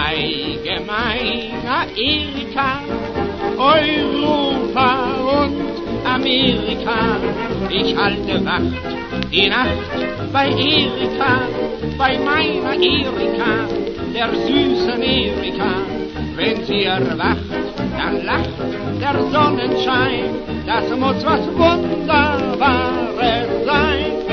Allgemeiner Erika, Europa und Amerika. Ich halte Wacht die Nacht bei Erika, bei meiner Erika, der süßen Erika. Wenn sie erwacht, dann lacht der Sonnenschein, das muss was Wunderbares sein.